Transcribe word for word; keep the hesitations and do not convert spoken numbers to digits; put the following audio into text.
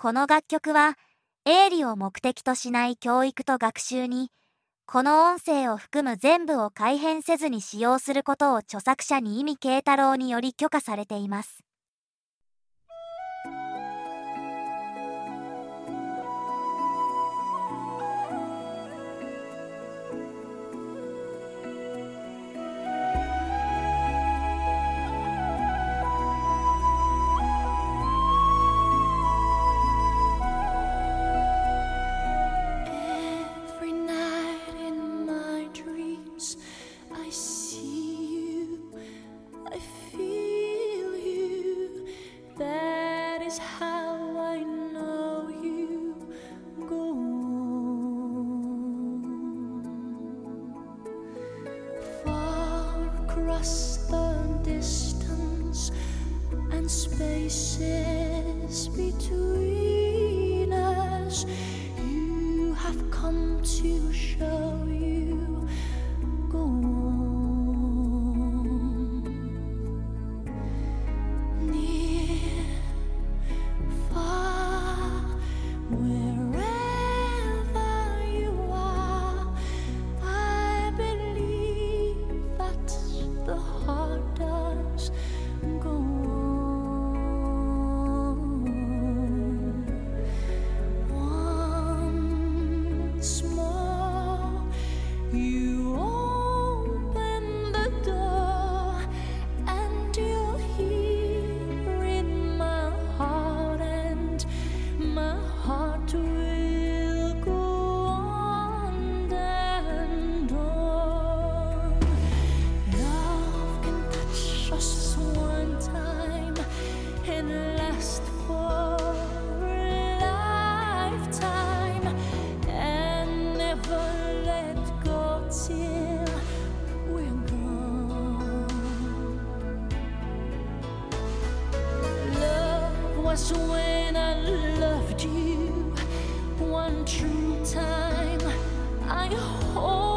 この楽曲は営利を目的としない教育と学習に、この音声を含む全部を改変せずに使用することを著作者に意味慶太郎により許可されています。 Spaces between us, you have come to show you go on. Near, far, wherever you are, I believe that the heart does go on. Was when I loved you one true time. I hope